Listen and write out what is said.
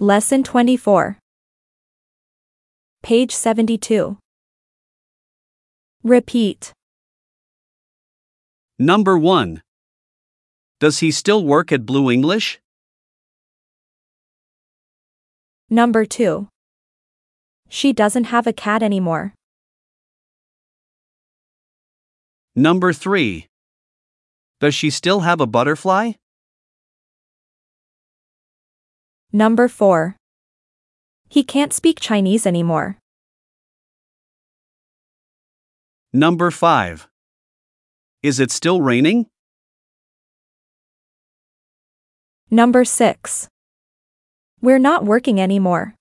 Lesson 24. Page 72. Repeat. Number 1. Does he still work at Blue English? Number 2. She doesn't have a cat anymore. Number 3. Does she still have a butterfly? Number 4. He can't speak Chinese anymore. Number 5. Is it still raining? Number 6. We're not working anymore.